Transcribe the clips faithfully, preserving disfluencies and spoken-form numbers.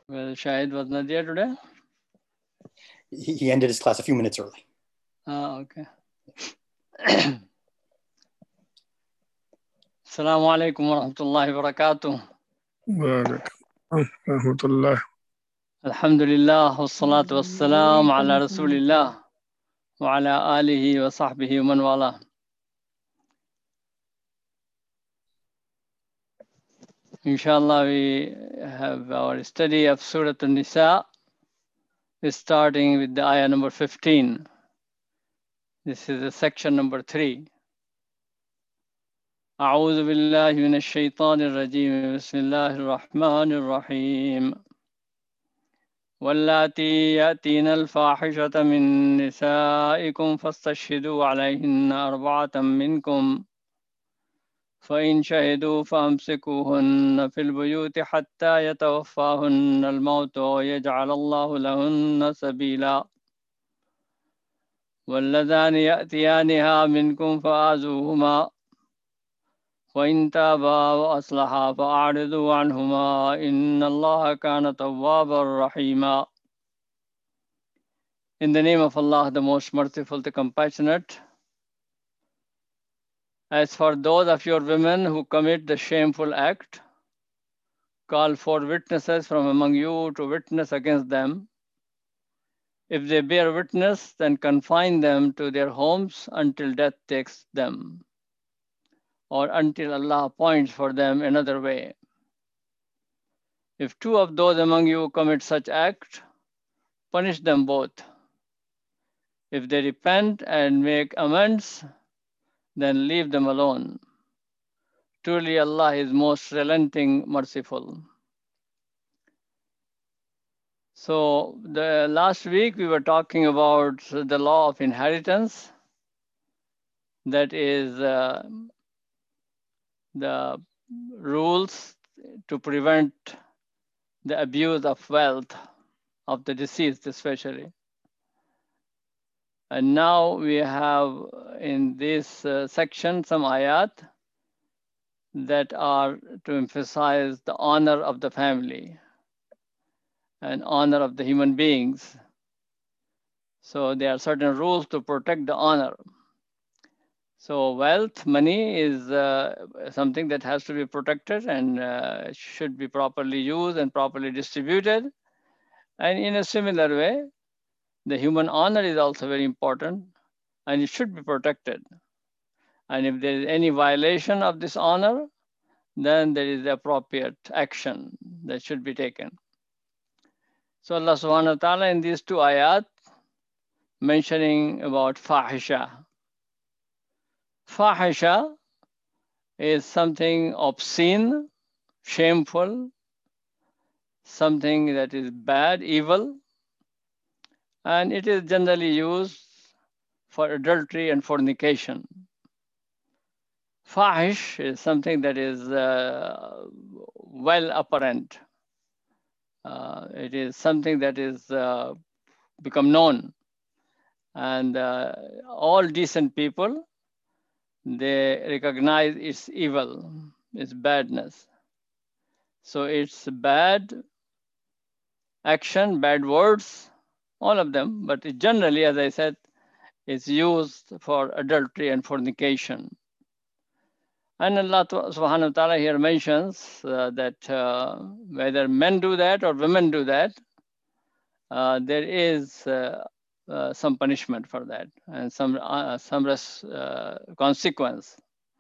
Well, Shahid was not there today? He, he ended his class a few minutes early. Ah, okay. Assalamu alaikum wa rahmatullahi wa barakatuh. وعليكم ورحمة الله. Alhamdulillah, wassalatu wassalam ala rasulillah wa ala alihi wa sahbihi wa man wala. Inshallah, we have our study of Surah An-Nisa, starting with the ayah number fifteen. This is the section number three. أعوذ بالله من الشيطان الرجيم بسم الله الرحمن الرحيم واللاتي يأتين الفاحشة من نسائكم فاستشهدوا عليهن أربعة منكم فإن شهدوا فأمسكوهن في البيوت حتى يتوفاهن الموت ويجعل الله لهن سبيلا واللذان يأتيانها منكم فآذوهما وإن تابا وأصلحا فأعرضوا عنهما إن الله كان توابا رحيما. In the name of Allah, the most merciful, the compassionate. As for those of your women who commit the shameful act, call for witnesses from among you to witness against them. If they bear witness, then confine them to their homes until death takes them, or until Allah appoints for them another way. If two of those among you commit such act, punish them both. If they repent and make amends, then leave them alone. Truly Allah is most relenting, merciful. So the last week we were talking about the law of inheritance. That is uh, the rules to prevent the abuse of wealth of the deceased especially. And now we have in this uh, section some ayat that are to emphasize the honor of the family and honor of the human beings. So there are certain rules to protect the honor. So wealth, money is uh, something that has to be protected and uh, should be properly used and properly distributed. And in a similar way, the human honor is also very important and it should be protected. And if there is any violation of this honor, then there is the appropriate action that should be taken. So Allah subhanahu wa ta'ala in these two ayat mentioning about fahisha. Fahisha is something obscene, shameful, something that is bad, evil, and it is generally used for adultery and fornication. Fahish is something that is uh, well apparent. Uh, it is something that is uh, become known. And uh, all decent people, they recognize its evil, its badness. So it's bad action, bad words, all of them. But it generally, as I said, is used for adultery and fornication. And Allah subhanahu wa ta'ala here mentions uh, that uh, whether men do that or women do that, uh, there is uh, uh, some punishment for that and some, uh, some res, uh, consequence.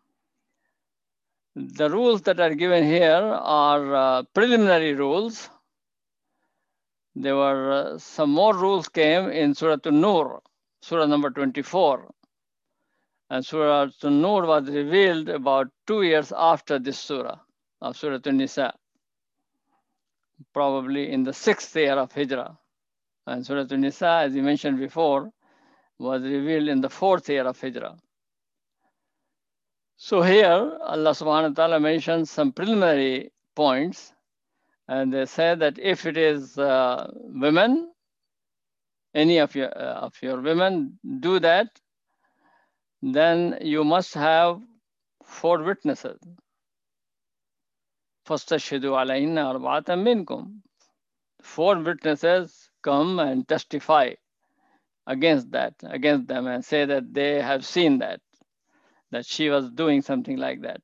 The rules that are given here are uh, preliminary rules. There were uh, some more rules came in Surah An-Nur, Surah number twenty-four. And Surah An-Nur was revealed about two years after this surah of Surah An-Nisa, probably in the sixth year of Hijrah. And Surah An-Nisa, as you mentioned before, was revealed in the fourth year of Hijrah. So here, Allah subhanahu wa ta'ala mentions some preliminary points. And they say that if it is uh, women, any of your, uh, of your women do that, then you must have four witnesses. فَاسْتَشْهِدُوا عَلَيْهِنَّ أَرْبَعَةً مِّنْكُمْ. four witnesses come and testify against that, against them, and say that they have seen that, that she was doing something like that.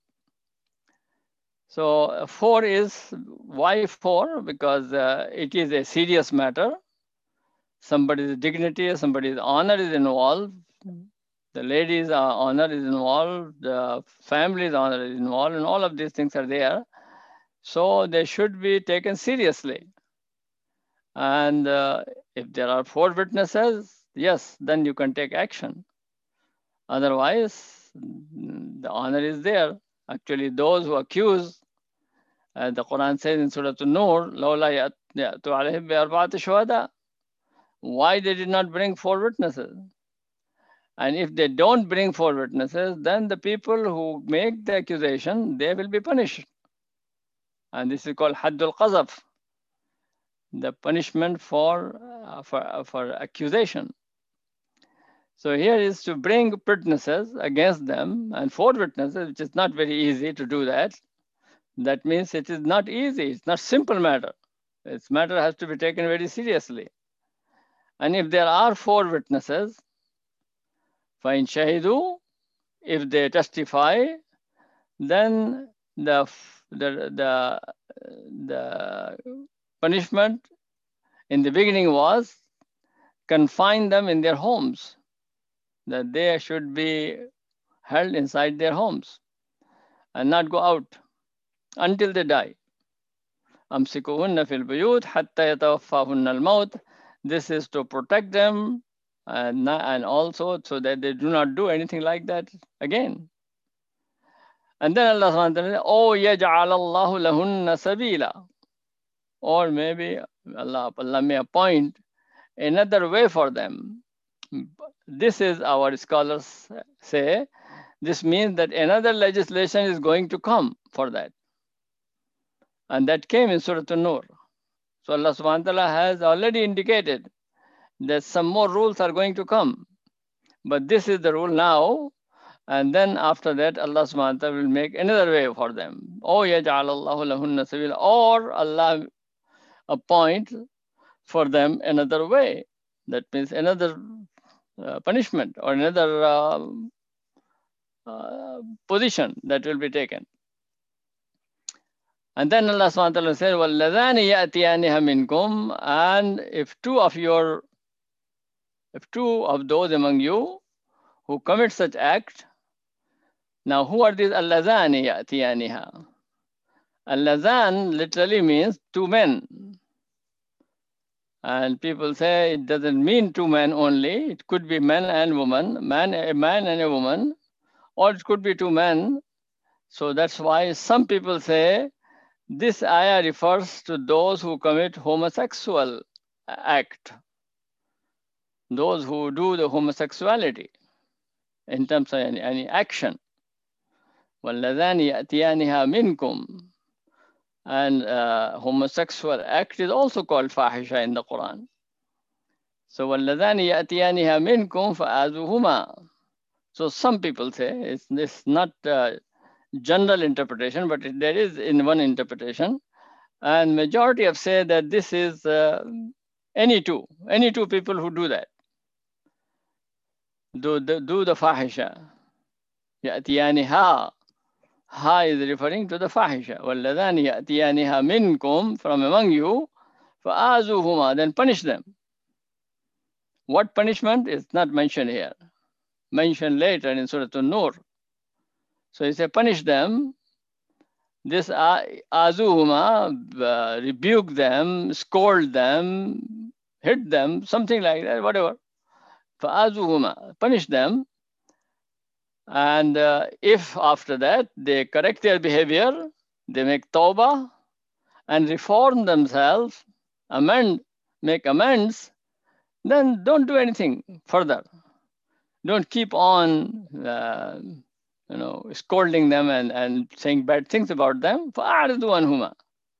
So uh, four is, why four? Because uh, it is a serious matter. Somebody's dignity, somebody's honor is involved. The lady's uh, honor is involved. The family's honor is involved, and all of these things are there. So they should be taken seriously. And uh, if there are four witnesses, yes, then you can take action. Otherwise, the honor is there. Actually, those who accuse, uh, the Quran says in Surah An-Nur, "Lawla ya'tu alayhim bi arba'ati shuhada." Why they did not bring four witnesses? And if they don't bring four witnesses, then the people who make the accusation, they will be punished. And this is called Haddul Qazaf, the punishment for, uh, for, uh, for accusation. So here is to bring witnesses against them, and four witnesses, which is not very easy to do that. That means it is not easy. It's not simple matter. This matter has to be taken very seriously. And if there are four witnesses, فَإِنْ شَهِدُوا, if they testify, then the, the, the, the punishment in the beginning was confine them in their homes, that they should be held inside their homes and not go out until they die. أَمْسِكُوهُنَّ فِي الْبُيُوتِ حَتَّى يَتَوَفَّاهُنَّ الْمَوْتِ. This is to protect them, and, and also so that they do not do anything like that again. And then Allah subhanahu wa ta'ala, "Oh, yaj'al Allahu lahunna sabila." Or maybe Allah, Allah may appoint another way for them. This is, our scholars say, this means that another legislation is going to come for that. And that came in Surah An-Nur. So Allah subhanahu wa ta'ala has already indicated that some more rules are going to come. But this is the rule now. And then after that, Allah subhanahu wa ta'ala will make another way for them. Oh, yaj'al Allahu lahunna sabila. Or Allah appoint for them another way. That means another uh, punishment or another uh, uh, position that will be taken. And then Allah subhanahu wa ta'ala says, وَالَّذَانِ يَأْتِيَانِهَا مِنْكُمْ. And if two of your, if two of those among you who commit such act. Now, who are these allazani ya'tiyaniha? Allazan literally means two men. And people say it doesn't mean two men only. It could be man and woman, man, a man and a woman, or it could be two men. So that's why some people say this ayah refers to those who commit homosexual act, those who do the homosexuality in terms of any, any action. وَالَّذَانِ يَأْتِيَانِهَا مِنْكُمْ. And uh, homosexual act is also called fahisha in the Quran. So وَالَّذَانِ يَأْتِيَانِهَا مِنْكُمْ فَآذُوهُمَا. So some people say, it's, it's not uh, general interpretation, but it, there is in one interpretation. And majority have said that this is uh, any two, any two people who do that. Do the, do the fahisha. يَأْتِيَانِهَا. Ha is referring to the fahisha. وَالَّذَانِ يَأْتِيَانِهَا مِنْكُمْ, from among you, فَآذُوهُمَا, then punish them. What punishment is not mentioned here. Mentioned later in Surah An-Nur. So he said, punish them. This azuhuma, uh, rebuke them, scold them, hit them, something like that, whatever. فَآذُوهُمَا, punish them. And uh, if after that they correct their behavior, they make tawbah and reform themselves, amend, make amends, then don't do anything further. Don't keep on, uh, you know, scolding them and, and saying bad things about them. فَأَعْرِضُ عَنْهُمَا.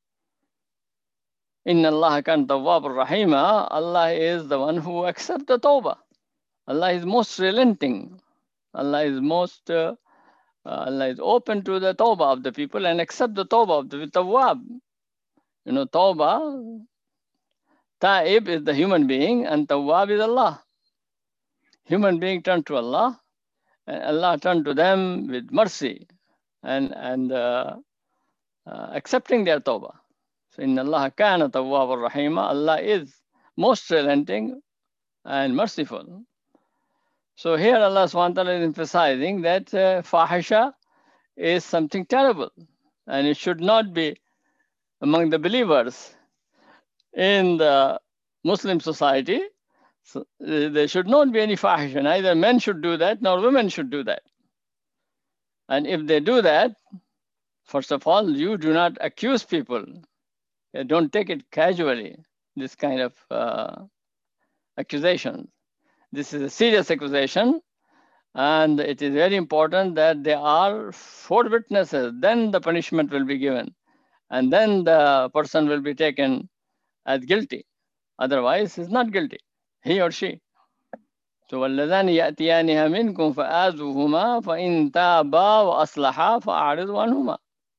إِنَّ اللَّهَ كَانَ تَوَّابًا رَحِيمًا. Allah is the one who accepts the tawbah. Allah is most relenting. Allah is most, uh, uh, Allah is open to the tawbah of the people and accept the tawbah of the tawwab. You know, tawbah, Ta'ib is the human being and Tawwab is Allah. Human being turned to Allah and Allah turned to them with mercy and, and uh, uh, accepting their tawbah. So, Inna Allah kana tawwab ar-rahima. Allah is most relenting and merciful. So here Allah subhanahu wa ta'ala is emphasizing that uh, fahisha is something terrible and it should not be among the believers in the Muslim society. So, uh, there should not be any fahisha. Neither men should do that nor women should do that. And if they do that, first of all, you do not accuse people. Uh, Don't take it casually, this kind of uh, accusation. This is a serious accusation, and it is very important that there are four witnesses. Then the punishment will be given, and then the person will be taken as guilty. Otherwise, he's not guilty, he or she. So, وَالَّذَانِ يَأْتِيَانِهَا مِنْكُمْ فَآذُوهُمَا فَإِنْ تَابَا وَأَصْلَحَا فَأَعْرِضُوا عَنْهُمَا.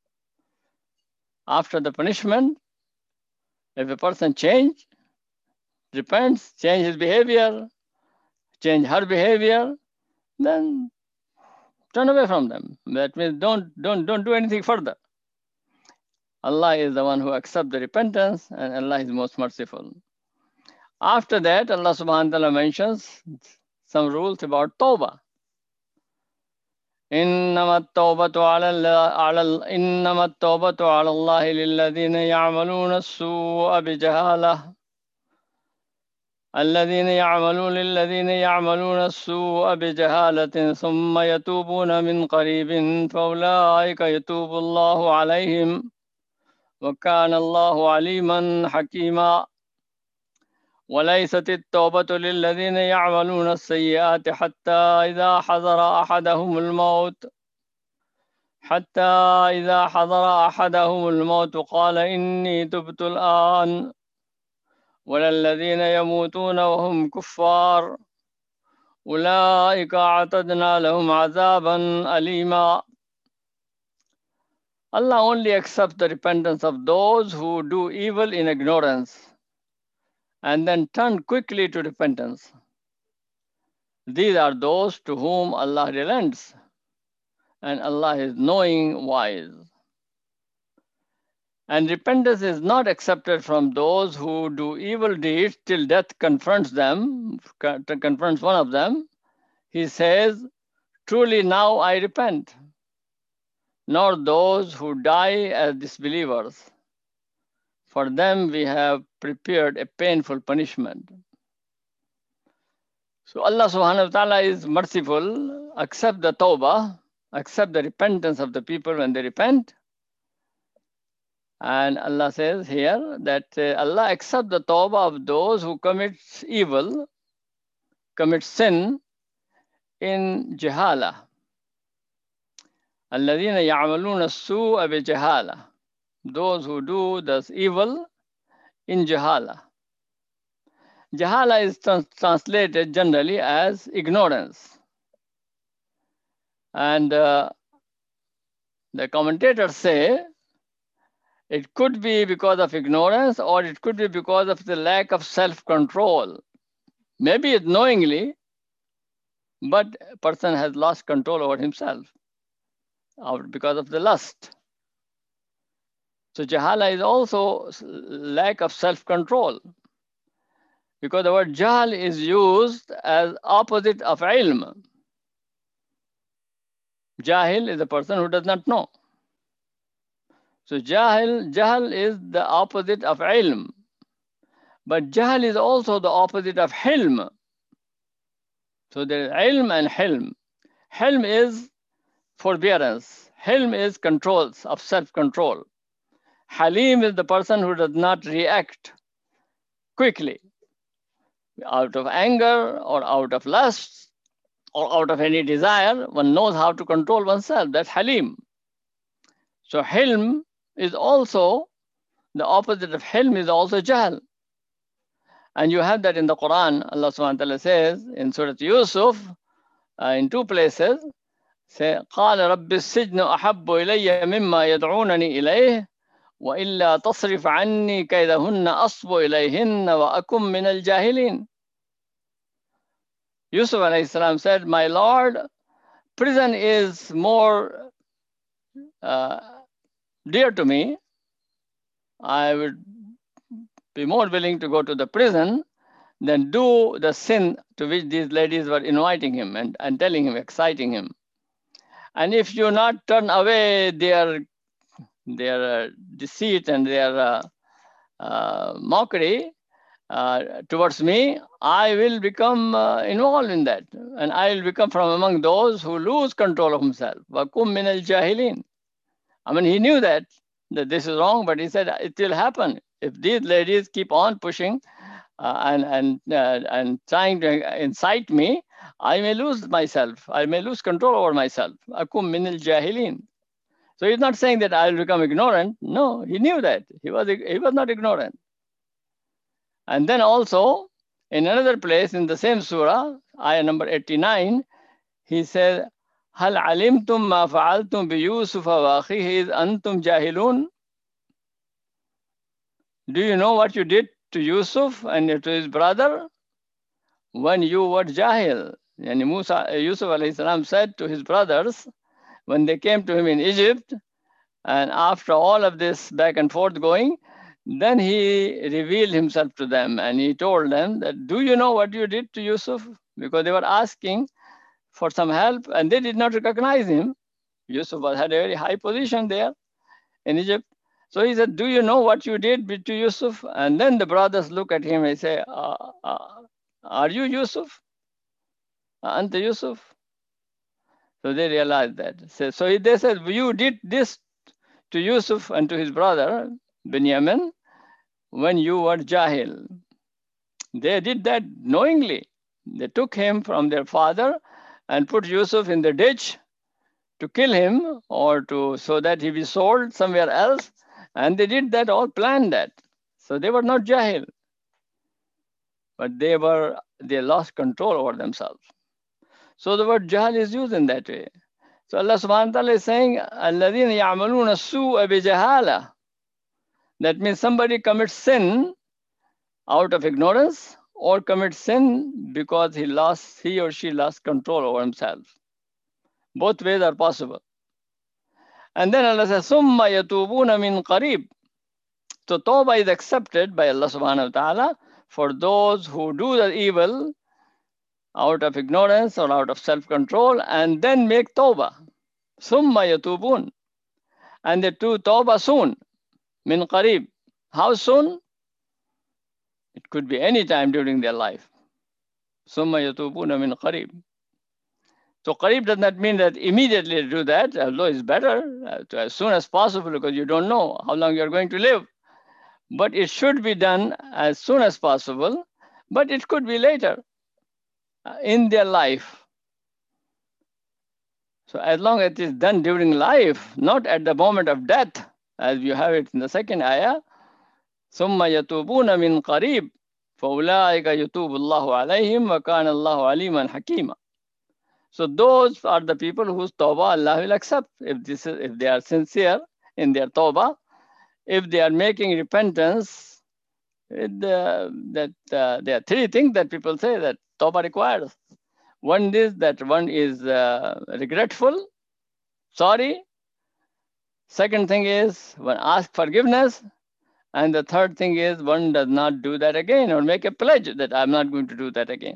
After the punishment, if a person change, repents, change his behavior, change her behavior, then turn away from them. That means don't, don't, don't do anything further. Allah is the one who accepts the repentance and Allah is most merciful. After that, Allah subhanahu wa ta'ala mentions some rules about tawbah. إنما التوبة على على إنما التوبة على الله للذين يعملون السوء بجهالة الذين يعملون للذين يعملون السوء بجهالة ثم يتوبون من قريب فأولئك يتوب الله عليهم وكان الله عليما حكيما وليست التوبة للذين يعملون السيئات حتى إذا حضر أحدهم الموت حتى إذا حضر أحدهم الموت قال إني تبت الآن ولا الذين يموتون وهم كفار أولئك أعتدنا لهم عذابا أليما. Allah only accepts the repentance of those who do evil in ignorance and then turn quickly to repentance. These are those to whom Allah relents, and Allah is knowing, wise. And repentance is not accepted from those who do evil deeds till death confronts them, confronts one of them. He says, truly now I repent. Nor those who die as disbelievers. For them we have prepared a painful punishment. So Allah subhanahu wa ta'ala is merciful, accept the tawbah, accept the repentance of the people when they repent. And Allah says here that uh, Allah accepts the tawbah of those who commit evil, commit sin in jahala. الذين يعملون السوء بجهالة. Those who do this evil in jahala. Jahala is trans translated generally as ignorance. And uh, the commentators say it could be because of ignorance or it could be because of the lack of self-control. Maybe it's knowingly, but a person has lost control over himself because of the lust. So jahala is also lack of self-control, because the word jahl is used as opposite of ilm. Jahil is a person who does not know. So jahil, jahl is the opposite of ilm. But jahl is also the opposite of hilm. So there is ilm and hilm. Hilm is forbearance. Hilm is controls of self-control. Halim is the person who does not react quickly out of anger or out of lust or out of any desire. One knows how to control oneself. That's Halim. So Hilm is also, the opposite of Hilm is also Jahl. And you have that in the Quran. Allah subhanahu wa ta'ala says in Surah Yusuf, uh, in two places, say, قَالَ رَبِّ السِّجْنُ أَحَبُّ إِلَيَّ مِمَّا يَدْعُونَنِي إِلَيْهِ وإلا تصرف عني كيدهن أصب إليهن وأكن من الجاهلين. Yusuf alayhi salam said, my Lord, prison is more uh, dear to me. I would be more willing to go to the prison than do the sin to which these ladies were inviting him and, and telling him, exciting him. And if you not turn away their, their uh, deceit and their uh, uh, mockery uh, towards me, I will become uh, involved in that. And I will become from among those who lose control of himself. وَكُمْ مِنَ الْجَاهِلِينَ. I mean, he knew that, that this is wrong, but he said, it will happen. If these ladies keep on pushing uh, and, and, uh, and trying to incite me, I may lose myself. I may lose control over myself. Akum minil jahilin. So he's not saying that I'll become ignorant. No, he knew that. He was, he was not ignorant. And then also, in another place in the same surah, ayah number eighty-nine, he said, هل علمتم ما فعلتم بيوسف وأخيه إذ أنتم جاهلون? Do you know what you did to Yusuf and to his brother when you were jahil? And Musa, Yusuf alayhi salam said to his brothers when they came to him in Egypt, and after all of this back and forth going, then he revealed himself to them and he told them that, do you know what you did to Yusuf? Because they were asking for some help and they did not recognize him. Yusuf had a very high position there in Egypt. So he said, do you know what you did to Yusuf? And then the brothers look at him and say, uh, uh, are you Yusuf? Anta Yusuf? So they realized that. So, so they said, you did this to Yusuf and to his brother, Binyamin, when you were Jahil. They did that knowingly. They took him from their father and put Yusuf in the ditch to kill him or to so that he be sold somewhere else. And they did that, all planned that. So they were not Jahil. But they were, they lost control over themselves. So the word Jahil is used in that way. So Allah subhanahu wa ta'ala is saying, الَّذِينَ يَعْمَلُونَ السُّوءَ بِجَهَالَةٍ. That means somebody commits sin out of ignorance or commits sin because he lost, he or she lost control over himself. Both ways are possible. And then Allah says, ثُمَّ يَتُوبُونَ مِنْ قَرِيبٍ. So tawbah is accepted by Allah subhanahu wa ta'ala for those who do the evil out of ignorance or out of self-control and then make tawbah. ثُمَّ يَتُوبُونَ. And they do tawbah soon. Min qarib. How soon? It could be any time during their life. Summa yatubuna min qarib. So qarib does not mean that immediately do that, although it's better uh, to as soon as possible because you don't know how long you're going to live. But it should be done as soon as possible, but it could be later uh, in their life. So as long as it is done during life, not at the moment of death, as you have it in the second ayah, ثُمَّ يَتُوبُونَ مِنْ قَرِيبٍ فَأُولَٰئِكَ يَتُوبُ اللَّهُ عَلَيْهِمْ وَكَانَ اللَّهُ عَلِيمًا حَكِيمًا. So those are the people whose tawbah Allah will accept if this is, if they are sincere in their tawbah, if they are making repentance. It, uh, that uh, there are three things that people say that tawbah requires. One is that one is uh, regretful, sorry. Second thing is one asks forgiveness. And the third thing is one does not do that again or make a pledge that I'm not going to do that again.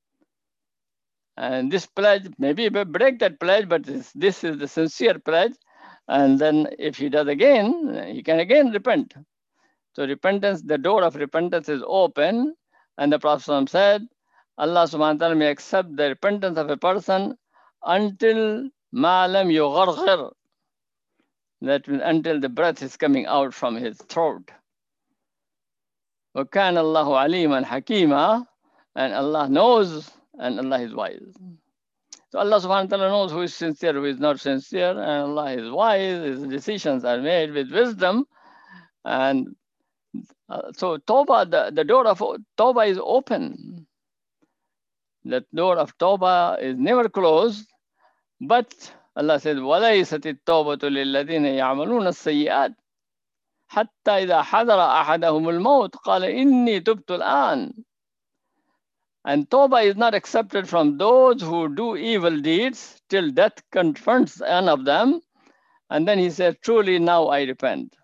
And this pledge, maybe break that pledge, but this, this is the sincere pledge. And then if he does again, he can again repent. So repentance, the door of repentance is open. And the Prophet said, Allah subhanahu wa ta'ala may accept the repentance of a person until ma lam yugharghir. That means until the breath is coming out from his throat. وَكَانَ اللَّهُ عَلِيمًا حَكِيمًا. And Allah knows and Allah is wise. So Allah subhanahu wa ta'ala knows who is sincere, who is not sincere, and Allah is wise. His decisions are made with wisdom. And uh, so Tawbah, the, the door of Tawbah is open. The door of Tawbah is never closed. But Allah says, وَلَيْسَتِ التَّوْبَةُ لِلَّذِينَ يَعْمَلُونَ السَّيِّئَاتِ حتى إذا حضر أحدهم الموت قال إني تبت الآن. And Tawbah is not accepted from those who do evil deeds till death confronts one of them. And then he says, truly now I repent.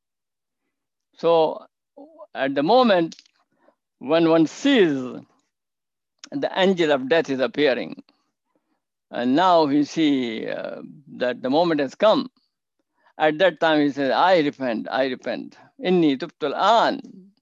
So at the moment when one sees the angel of death is appearing, and now he see uh, that the moment has come, at that time he says, I repent, I repent. Inni tubtul an.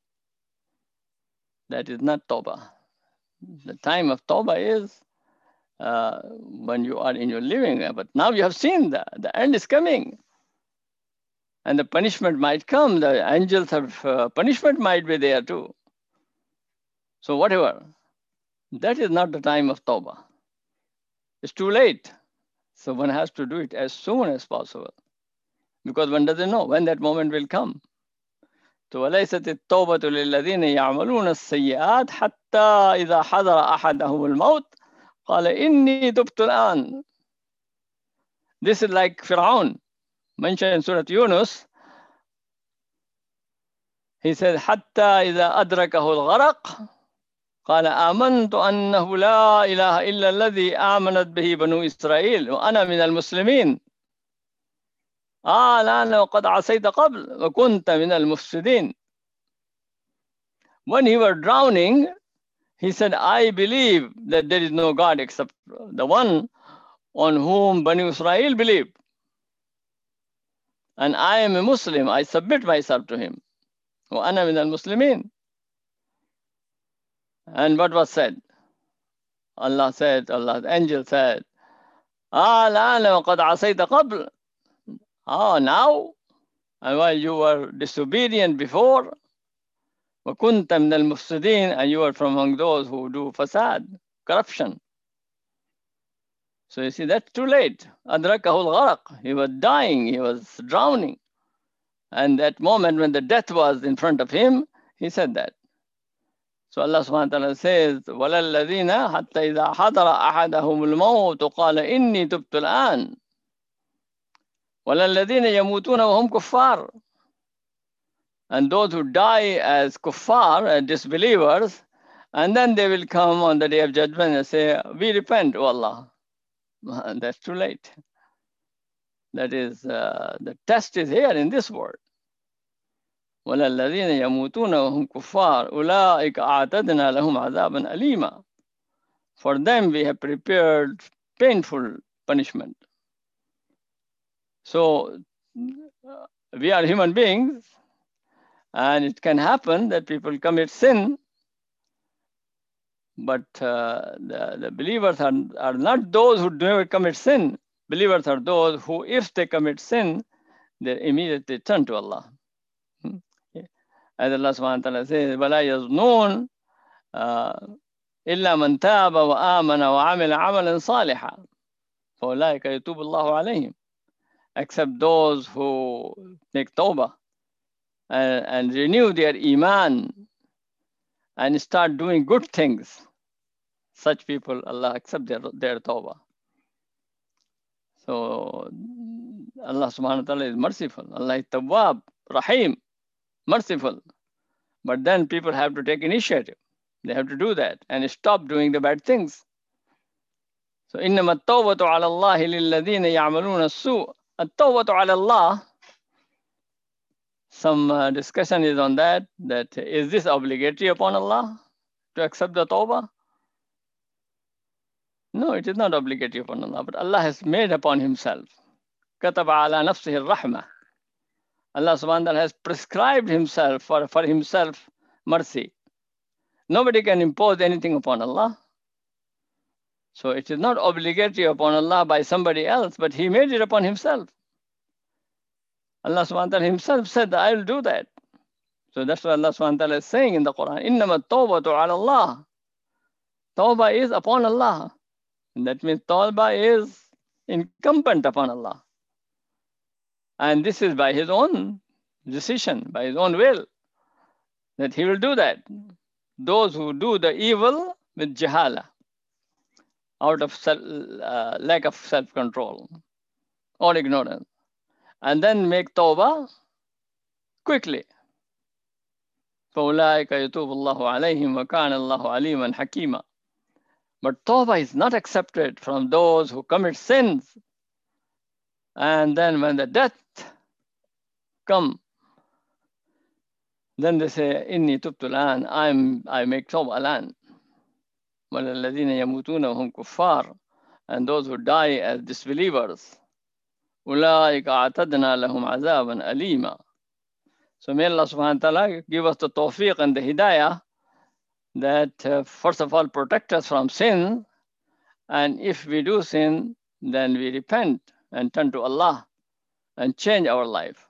That is not Tawbah. The time of Tawbah is uh, when you are in your living. But now you have seen the, the end is coming. And the punishment might come. The angels of uh, punishment might be there too. So whatever. That is not the time of Tawbah. It's too late. So one has to do it as soon as possible. Because one doesn't know when that moment will come. وليست التوبة للذين يعملون السيئات حتى إذا حضر أحدهم الموت قال إني تبت الآن. This is like Fir'aun mentioned in Surah Yunus. He said حتى إذا أدركه الغرق قال آمنت أنه لا إله إلا الذي آمنت به بنو إسرائيل وأنا من المسلمين. آه الآن وقد عصيت قبل وكنت من المفسدين. When he was drowning, he said, I believe that there is no God except the one on whom Bani Israel believed. And I am a Muslim, I submit myself to him. وأنا من المسلمين. And what was said? Allah said, Allah's angel said, آه الآن وقد عصيت قبل. Ah, now, and while you were disobedient before, وَكُنْتَ مِنَ الْمُفْسِدِينَ, and you were from among those who do fasad, corruption. So you see, that's too late. أَدْرَكَهُ الْغَرَقِ. He was dying, he was drowning. And that moment when the death was in front of him, he said that. So Allah subhanahu wa ta'ala says, وَلَا الَّذِينَ حَتَّى إِذَا حَضَرَ أَحَدَهُمُ الْمَوْتُ قَالَ إِنِّي تُبْتُ الْآنَ وَلَا الَّذِينَ يَمُوتُونَ وَهُمْ كُفَّارٌ. And those who die as kuffar, as disbelievers, and then they will come on the day of judgment and say, we repent, O Allah. That's too late. That is, uh, the test is here in this world. وَلَا الَّذِينَ يَمُوتُونَ وَهُمْ كُفَّارٌ أُولَٰئِكَ أَعْتَدْنَا لَهُمْ عَذَابًا أَلِيمًا. For them we have prepared painful punishment. So uh, we are human beings, and it can happen that people commit sin, but uh, the, the believers are, are not those who never commit sin. Believers are those who, if they commit sin, they immediately turn to Allah. Hmm? As Allah subhanahu wa ta'ala says, وَلَا يَظْنُونَ إِلَّا مَنْ تَابَ وَآمَنَ وَعَمِلَ عَمَلًا صَالِحًا فَأُولَٰئِكَ يَتُوبُ اللَّهُ عَلَيْهِمْ. Except those who make tawbah and, and renew their iman and start doing good things. Such people, Allah accept their, their tawbah. So Allah subhanahu wa ta'ala is merciful. Allah is Tawwab, Rahim, merciful. But then people have to take initiative. They have to do that and stop doing the bad things. So إِنَّمَا التَّوْبَةُ عَلَى اللَّهِ لِلَّذِينَ يَعْمَلُونَ السُّوءَ. التَّوْبَةُ عَلَى اللَّهِ. Some uh, discussion is on that, that is this obligatory upon Allah to accept the tawbah? No, it is not obligatory upon Allah, but Allah has made upon himself. كَتَبَ عَلَى نَفْسِهِ الرَّحْمَةِ. Allah subhanahu wa ta'ala has prescribed himself for, for himself mercy. Nobody can impose anything upon Allah. So it is not obligatory upon Allah by somebody else, but he made it upon himself. Allah subhanahu wa ta'ala himself said, I will do that. So that's what Allah subhanahu wa ta'ala is saying in the Quran. إِنَّمَا التَّوْبَةُ عَلَى اللَّهِ. Tawbah is upon Allah. And that means tawbah is incumbent upon Allah. And this is by his own decision, by his own will, that he will do that. Those who do the evil with jahala, out of self, uh, lack of self-control or ignorance, and then make tawbah quickly. فَأُولَٰئِكَ يَتُوبُ اللَّهُ عَلَيْهِمْ وَكَانَ اللَّهُ عَلِيمًا حَكِيمًا. But tawbah is not accepted from those who commit sins. And then when the death come, then they say, Inni tubtu al-an, I'm I make tawbah al-an. وَالَّذِينَ يَمُوتُونَ وَهُمْ كُفَّارٌ, and those who die as disbelievers. أُولَٰئِكَ أَعْتَدْنَا لَهُمْ عَذَابًا أَلِيمًا. So may Allah subhanahu wa ta'ala give us the tawfiq and the hidayah that uh, first of all protect us from sin, and if we do sin, then we repent and turn to Allah and change our life.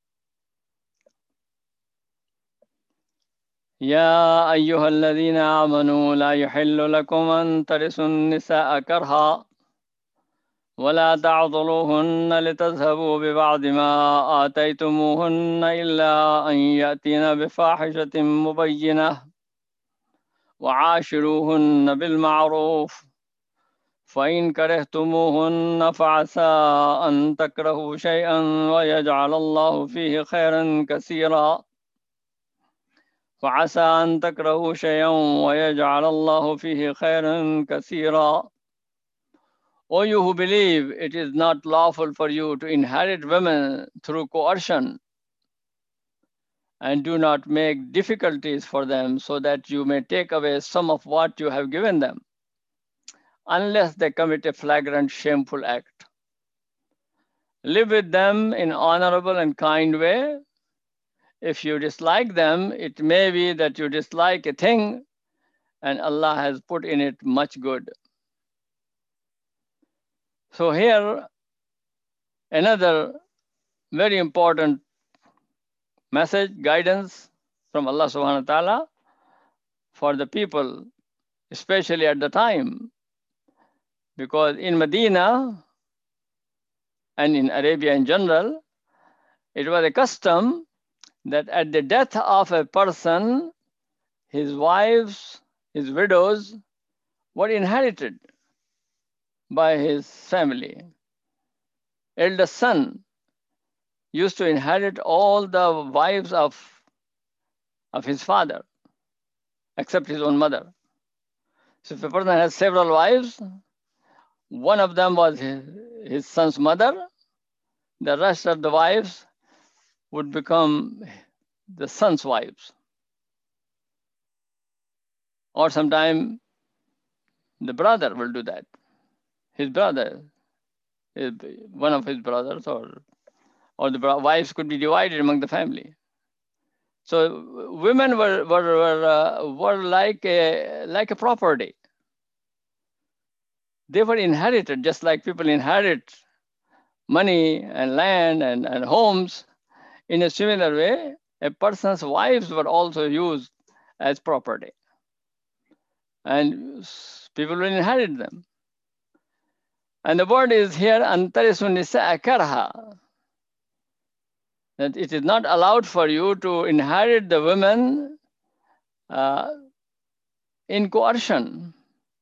يا أيها الذين آمنوا لا يحل لكم أن ترثوا النساء كرها ولا تعضلوهن لتذهبوا ببعض ما آتيتموهن إلا أن يأتين بفاحشة مبينة وعاشروهن بالمعروف فإن كرهتموهن فعسى أن تكرهوا شيئا ويجعل الله فيه خيرا كثيرا فعسى أن تكرهوا شيئا ويجعل الله فيه خيرا كثيرا. O you who believe, it is not lawful for you to inherit women through coercion, and do not make difficulties for them so that you may take away some of what you have given them, unless they commit a flagrant shameful act. Live with them in honorable and kind way. If you dislike them, it may be that you dislike a thing and Allah has put in it much good. So here, another very important message, guidance from Allah subhanahu wa ta'ala for the people, especially at the time. Because in Medina and in Arabia in general, it was a custom that at the death of a person, his wives, his widows were inherited by his family. Eldest son used to inherit all the wives of, of his father, except his own mother. So if a person has several wives, one of them was his, his son's mother, the rest of the wives would become the son's wives. Or sometime the brother will do that. His brother, his, one of his brothers, or or the wives could be divided among the family. So women were were were, uh, were like a like a property. They were inherited just like people inherit money and land and, and homes. In a similar way, a person's wives were also used as property, and people will inherit them. And the word is here, antarisun nisaa karha, that it is not allowed for you to inherit the women uh, in coercion.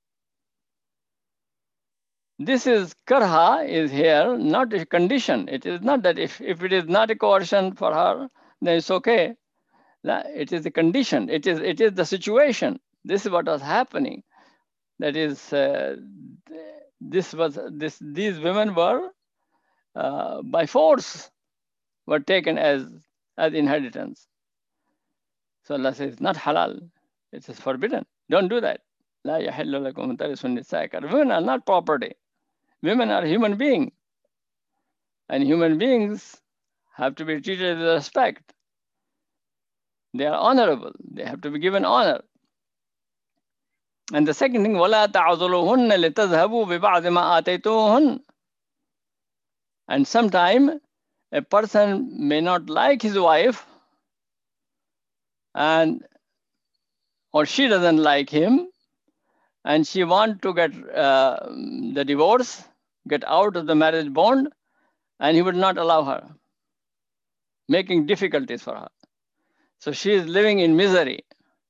This is karha is here, not a condition. It is not that if, if it is not a coercion for her, then it's okay. It is a condition. It is it is the situation. This is what was happening. That is, uh, this was this these women were uh, by force were taken as as inheritance. So Allah says, not halal. It is forbidden. Don't do that. La yahillu lakum tarisun nisaa. Women are not property. Women are human beings, and human beings have to be treated with respect. They are honorable. They have to be given honor. And the second thing, وَلَا تَعْضُلُوهُنَّ لِتَذْهَبُوا بِبَعْضِ مَا آتَيْتُوهُنَّ. And sometime a person may not like his wife, and or she doesn't like him, and she wants to get uh, the divorce, get out of the marriage bond, and he would not allow her, making difficulties for her. So she is living in misery.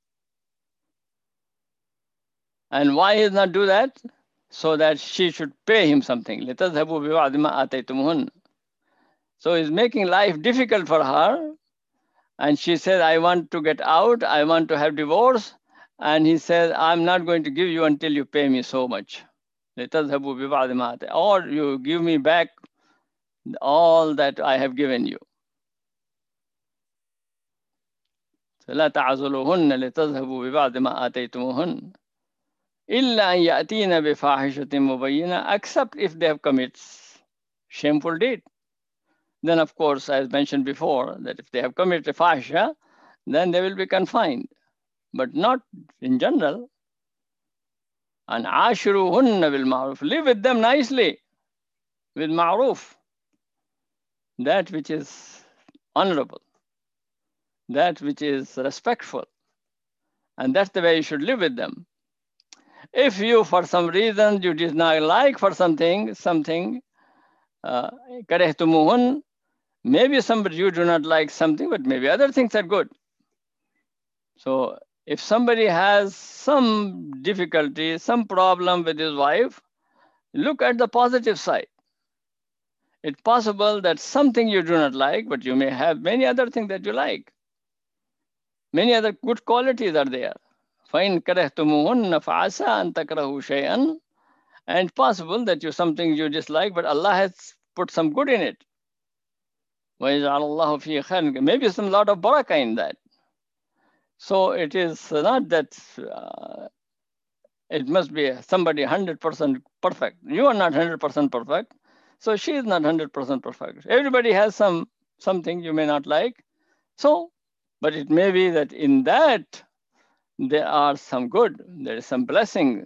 And why he does not do that? So that she should pay him something. So he's making life difficult for her, And she said, I want to get out. I want to have divorce. And he said, I'm not going to give you until you pay me so much. Or you give me back all that I have given you. لا تعزلوهن لتذهبوا ببعض ما آتيتموهن إلا أن يأتين بفاحشة مبينة, except if they have committed shameful deed. Then, of course, as mentioned before, that if they have committed a fahisha, then they will be confined, but not in general. And ashiruhunna bil ma'ruf, live with them nicely, with ma'ruf, that which is honorable, that which is respectful, and that's the way you should live with them. If you, for some reason, you did not like for something, something, uh, karehtumuhun, maybe somebody you do not like something, but maybe other things are good. So if somebody has some difficulty, some problem with his wife, look at the positive side. It's possible that something you do not like, but you may have many other things that you like. Many other good qualities are there. فَإِنْ كَرَهْتُمُوهُنَّ فَعَسَىٰ أَن تَكْرَهُوا شَيْئًا. And it's possible that you something you dislike, but Allah has put some good in it. وَيَجْعَلَ اللَّهُ فِيهِ خَيْرًا. Maybe some lot of barakah in that. So it is not that uh, it must be somebody one hundred percent perfect. You are not one hundred percent perfect. So she is not one hundred percent perfect. Everybody has some something you may not like. So, but it may be that in that there are some good, there is some blessing.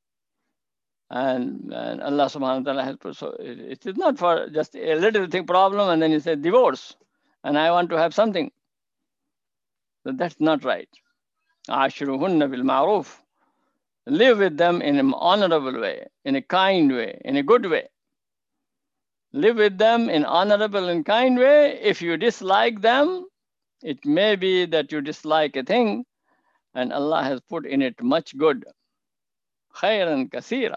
And, and Allah subhanahu wa ta'ala has put, so it, it is not for just a little thing problem and then you say divorce and I want to have something. So that's not right. Ashiruhunna bil ma'ruf. Live with them in an honorable way, in a kind way, in a good way. Live with them in honorable and kind way. If you dislike them, it may be that you dislike a thing and Allah has put in it much good. Khairan kasira.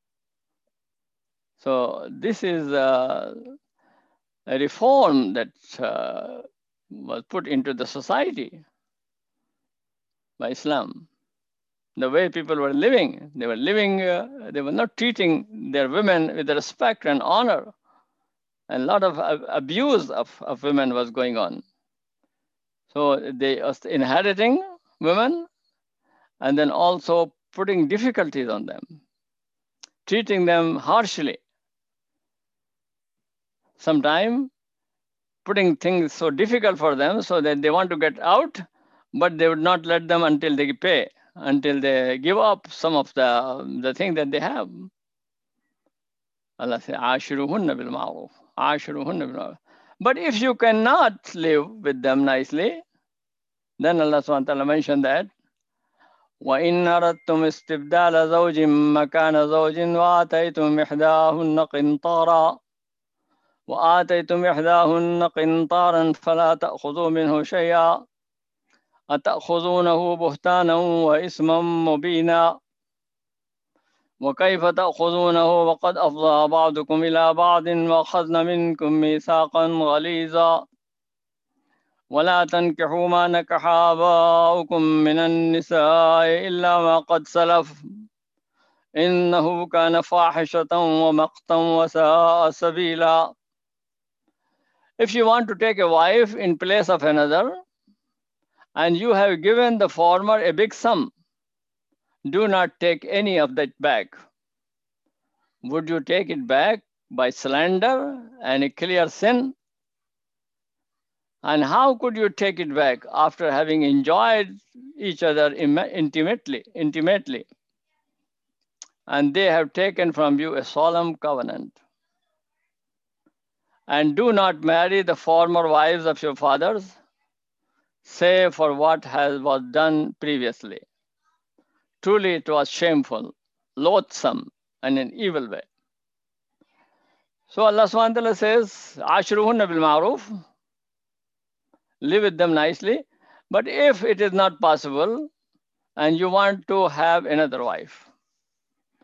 So this is a, a reform that uh, was put into the society by Islam. The way people were living, they were living, uh, they were not treating their women with respect and honor. And a lot of uh, abuse of, of women was going on. So they were inheriting women and then also putting difficulties on them, treating them harshly. Sometimes putting things so difficult for them so that they want to get out, but they would not let them until they pay, until they give up some of the, the things that they have. Allah says, Ashiruhunna bil ma'ruf. Ashiruhunna bil ma'ruf. But if you cannot live with them nicely, then Allah subhanahu wa ta'ala mentioned that وَإِنْ أَرَدْتُمْ إِسْتِبْدَالَ زَوْجٍ مَكَانَ زَوْجٍ وَآتَيْتُمْ إِحْدَاهُنَّ قِنْطَارًا وآتيتم إحداهن قنطارا فلا تأخذوا منه شيئا أتأخذونه بهتانا وإثما مبينا وكيف تأخذونه وقد أفضى بعضكم إلى بعض وأخذن منكم ميثاقا غليظا ولا تنكحوا ما نكح آباؤكم من النساء إلا ما قد سلف إنه كان فاحشة ومقتا وساء سبيلا. If you want to take a wife in place of another, and you have given the former a big sum, do not take any of that back. Would you take it back by slander and a clear sin? And how could you take it back after having enjoyed each other intimately, intimately? And they have taken from you a solemn covenant. And do not marry the former wives of your fathers, save for what has was done previously. Truly it was shameful, loathsome, and an evil way. So Allah subhanahu wa ta'ala says, Ashruhunna bil ma'ruf, live with them nicely. But if it is not possible, and you want to have another wife,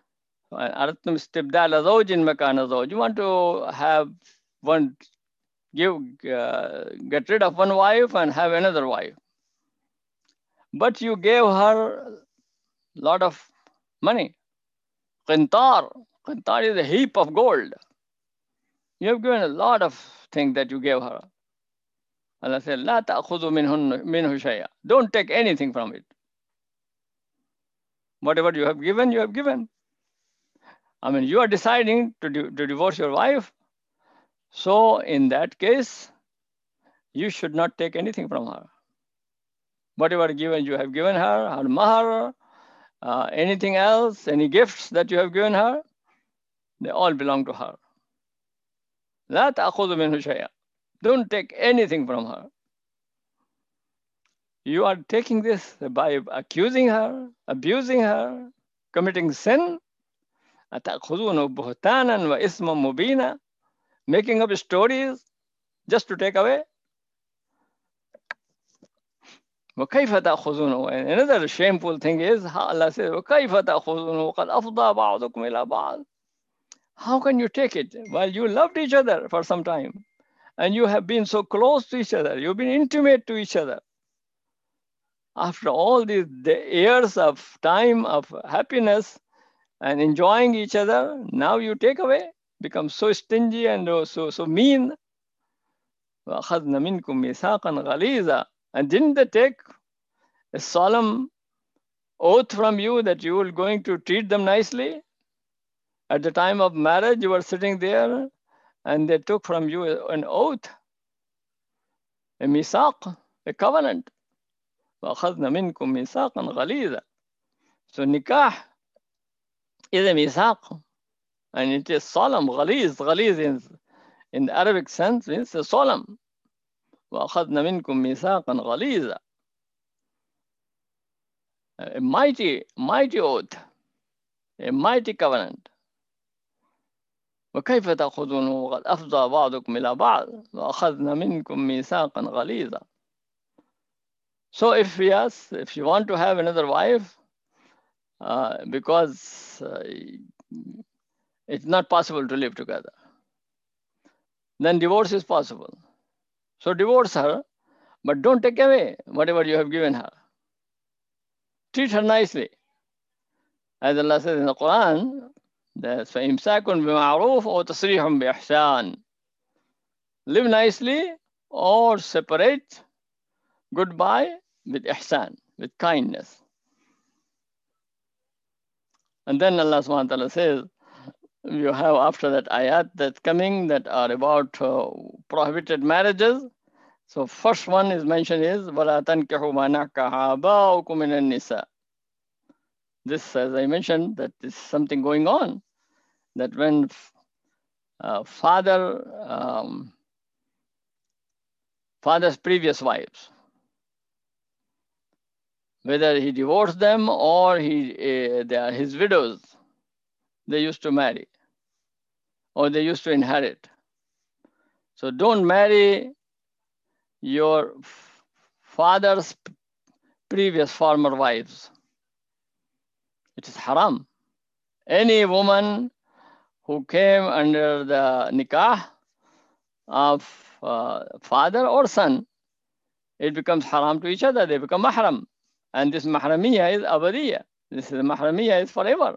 you want to have one give, uh, get rid of one wife and have another wife. But you gave her a lot of money. Qintar. Qintar is a heap of gold. You have given a lot of things that you gave her. Allah said, La ta'khudhu minhun minhu shay'a. Don't take anything from it. Whatever you have given, you have given. I mean, you are deciding to, do, to divorce your wife. So in that case, you should not take anything from her. Whatever given, you have given her, her mahar, uh, anything else, any gifts that you have given her, they all belong to her. La ta'khudhu minhu shay'a. Don't take anything from her. You are taking this by accusing her, abusing her, committing sin. أَتَأْخُذُونَ بُهْتَانًا وَإِثْمًا مُبِينًا. Making up stories just to take away. وَكَيْفَ تَأْخُذُونَ. And another shameful thing is, Allah says, وَكَيْفَ تَأْخُذُونَ وَقَدْ أَفْضَى بَعْضُكُمْ إِلَى بَعْضٍ. How can you take it while you loved each other for some time and you have been so close to each other, you've been intimate to each other? After all these years of time of happiness and enjoying each other, now you take away, become so stingy and so, so mean. وَأَخَذْنَ مِنْكُمْ مِيثَاقًا غَلِيظًا. And didn't they take a solemn oath from you that you were going to treat them nicely? At the time of marriage, you were sitting there and they took from you an oath, a misaq, a covenant. وَأَخَذْنَ مِنْكُمْ مِيثَاقًا غَلِيظًا. So nikah is a misaq, and it is solemn. Ghaliz, ghaliz in, in the Arabic sense means a solemn. وَأَخَذْنَ مِنْكُمْ مِيثَاقًا غَلِيظًا. A mighty, mighty oath, a mighty covenant. وَكَيْفَ تَأْخُذُونَ وَقَدْ أَفْضَى بَعْضُكُمْ إِلَى بَعْضٍ وَأَخَذْنَ مِنْكُمْ مِيثَاقًا غَلِيظًا. So if yes, if you want to have another wife, uh, because uh, it's not possible to live together, then divorce is possible. So divorce her, but don't take away whatever you have given her. Treat her nicely. As Allah says in the Quran, that's فَإِمْسَاكٌ بِمَعْرُوفٍ أَوْ تَصْرِيحٌ بِإِحْسَانٍ. Live nicely or separate goodbye with ihsan, with kindness. And then Allah subhanahu wa ta'ala says, you have after that ayat that's coming that are about uh, prohibited marriages. So first one is mentioned is وَلَا تَنْكِحُوا مَا نَكَحَ آبَاؤُكُم مِنَ النِّسَاءِ. This, as I mentioned, that is something going on, that when uh, father, um, father's previous wives, whether he divorced them or he, uh, they are his widows, they used to marry or they used to inherit. So don't marry your father's previous former wives. It is haram. Any woman who came under the nikah of uh, father or son, it becomes haram to each other. They become mahram. And this mahramiyya is abadiyya. This is mahramiyya is forever.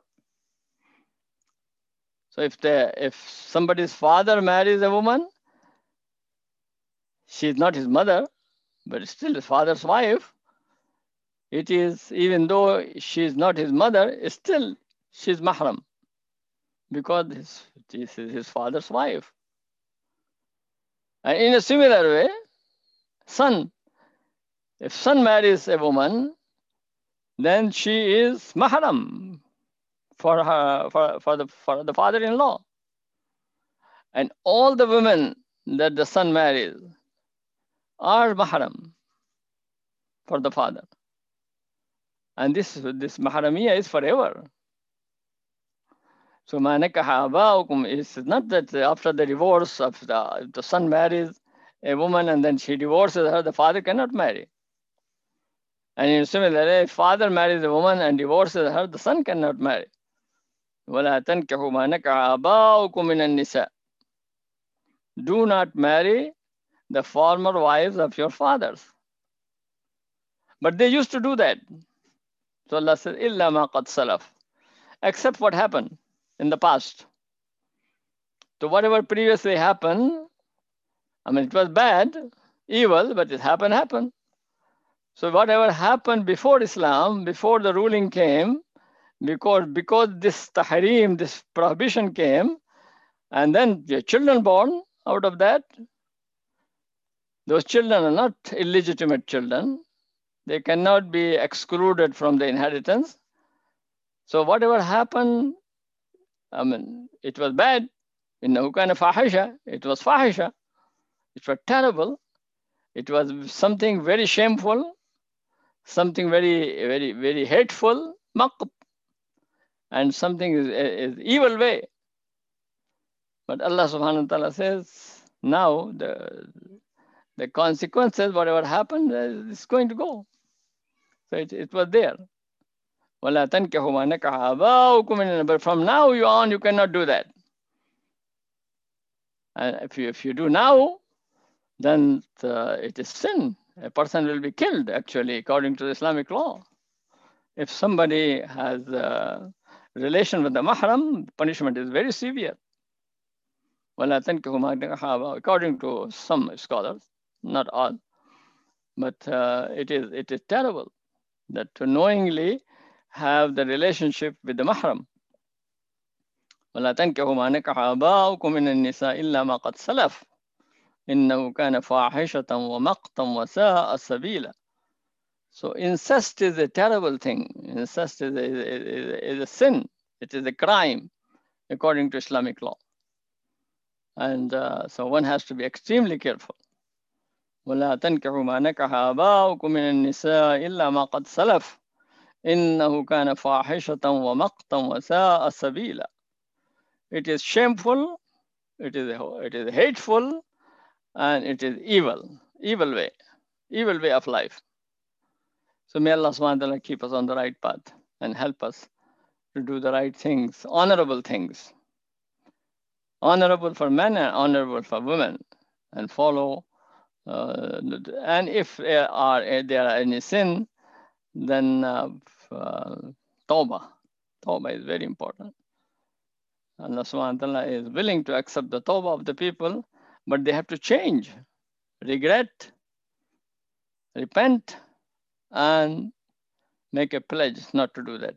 So if the if somebody's father marries a woman, she is not his mother, but still his father's wife. It is, even though she is not his mother, still she is mahram, because his, this is his father's wife. And in a similar way, son, if son marries a woman, then she is mahram for her for, for the for the father-in-law. And all the women that the son marries are mahram for the father. And this this mahramiyya is forever. So ma nakaha abaukum is not that after the divorce of the, the son marries a woman and then she divorces her, the father cannot marry. And in similar way, if father marries a woman and divorces her, the son cannot marry. وَلَا تَنْكِحُوا مَا نَكَحَ آبَاؤُكُم مِنَ النِّسَاءِ. Do not marry the former wives of your fathers. But they used to do that. So Allah says, Illa ma qad salaf. Except what happened in the past. So whatever previously happened, I mean, it was bad, evil, but it happened, happened. So whatever happened before Islam, before the ruling came, because, because this tahrim, this prohibition came, and then your children born out of that, those children are not illegitimate children. They cannot be excluded from the inheritance. So whatever happened, I mean, it was bad. إِنَّهُ كَانَ فَاحِشَةً. It was fahisha. It was terrible. It was something very shameful, something very, very, very hateful, maqt, and something is, is evil way. But Allah subhanahu wa ta'ala says, now the, the consequences, whatever happened, is going to go. So it, it was there. وَلَا تَنْكِحُوا مَا نَكَحَ آبَاؤُكُم مِّنَ. But from now you on, you cannot do that. And if you, if you do now, then the, it is sin. A person will be killed, actually, according to the Islamic law. If somebody has a relation with the mahram, punishment is very severe. وَلَا تَنْكِحُوا مَا نَكَحَ آبَاؤُكُم, according to some scholars, not all. But uh, it is it is terrible that to knowingly have the relationship with the mahram. وَلَا تَنْكِحُوا مَا نَكَحَ آبَاؤُكُم مِّنَ النِّسَاءِ إِلَّا مَا قَدْ سَلَفَ إِنَّهُ كَانَ فَاحِشَةً وَمَقْتًا وَسَاءَ سَبِيلًا. So incest is a terrible thing. Incest is a, is, is a sin. It is a crime according to Islamic law. And uh, so one has to be extremely careful. وَلَا تَنْكِحُوا مَا نَكَحَ آبَاؤُكُم مِّنَ النِّسَاءِ إِلَّا مَا قَدْ سَلَفَ إِنَّهُ كَانَ فَاحِشَةً وَمَقْتًا وَسَاءَ سَبِيلًا. It is shameful, it is, it is hateful, and it is evil, evil way, evil way of life. So may Allah subhanahu wa ta'ala keep us on the right path and help us to do the right things, honorable things. Honorable for men and honorable for women, and follow. Uh, and if there are, there are any sin, then uh, uh, tawbah. Tawbah is very important. Allah subhanahu wa ta'ala is willing to accept the tawbah of the people, but they have to change, regret, repent, and make a pledge not to do that.